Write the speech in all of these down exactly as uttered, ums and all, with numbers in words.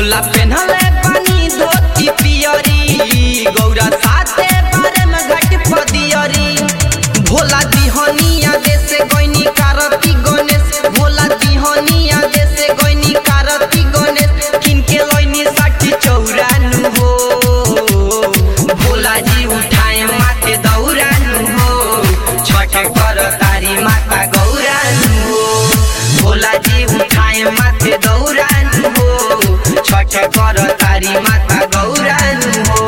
भोला पेन्हले पानी धोती पियरी गौरा साथे बारे में घाट पदियरी भोला दिहनिया देसे गइनी कारती गणेश भोला दिहनिया देसे गइनी कारती गणेश किनके लइनी साठी चौरानु हो भोला जी उठाए माथे दौरानु हो छठ कर तारी माता गौरानु हो भोला जी उठाए माथे दौरानु हो छठ कर तारी माता गौरानु हो।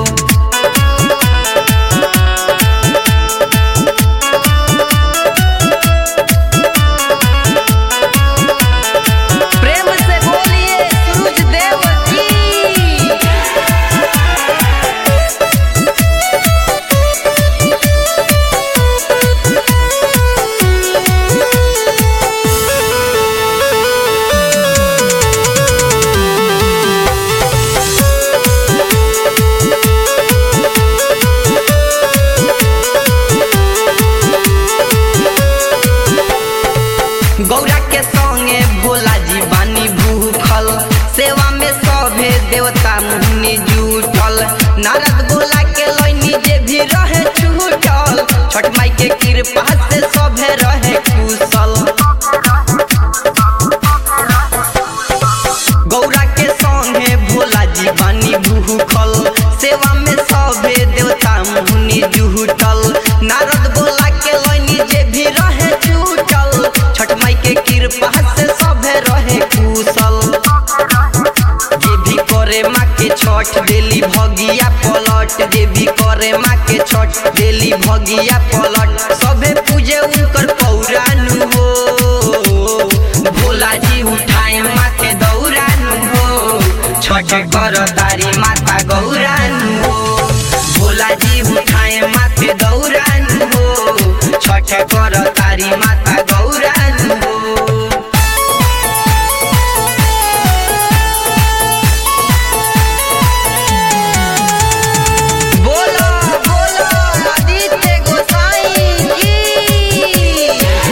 गौरा के संगे भोला जी बानी भूखल सेवा में सभे देवता मुनि जुटल नारद भोला के लइनी जे भी रहे छूटल छठ माई के कृपा से सभे रहे कुशल गौरा के संगे भोला जी बानी भूखल सेवा में सभे देवता मुनि जुटल नारद भोला के लइनी जे भी रहे छूटल छठ माई के कृपा से सभे रहे कुशल जे भी करे माँ के छठ देली भगिया पलट जे भी करे माँ के छठ देली भगिया पलट सभे पूजे उनकर पौरानु हो भोला जी उठाए माथे दौरानु हो छठ कर तारी माता गौरानु हो भोला जी उठाए माथे दौरानु हो छठ कर तारी माता गौरानु हो। बोलो बोलो आदित्य गोसाई की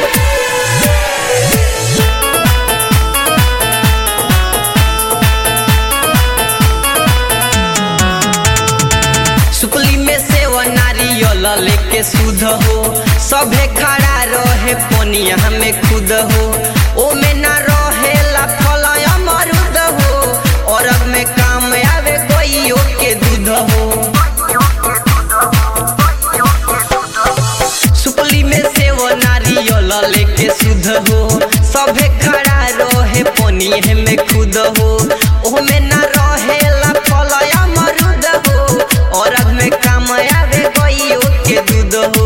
सुकली में सेवा नारियल लेके शुद्ध हो सभे खड़ा रहे पनिया में खुद हो ओ में ना रहेला फल अमरुद हो और अब में काम आवे गइयो के दूध हो सुकली में सेवा नारियल लेके शुद्ध हो सभे खड़ा रहे पनिया में खुद हो ओ में ना रहेला फल अमरुद हो और अब में काम आवे गइयो के दूध हो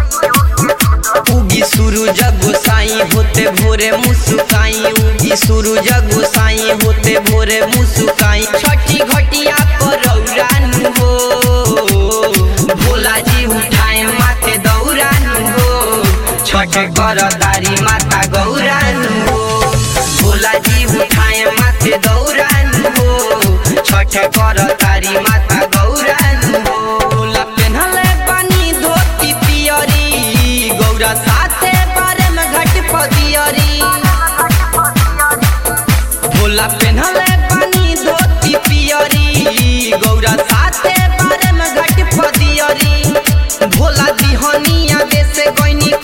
उगी सूरज गोसाई होते भोरे मुस्काई उगी सूरज गोसाई होते भोरे मुस्काई छठी घटिया पर रौरानु हो भोला जी उठाए माथे दौरानु हो छठ कर तारी माता गौरानु हो भोला जी उठाए माथे दौरानु हो छठ कर तारी माता गौरानु हो भोला पेन्हले पानी धोती पियरी गौरा साथे बारे में घाट पदियरी भोला पेन्हले पानी धोती पियरी गौरा साथे बारे में घाट पदियरी भोला दिहनिया देसे गइनी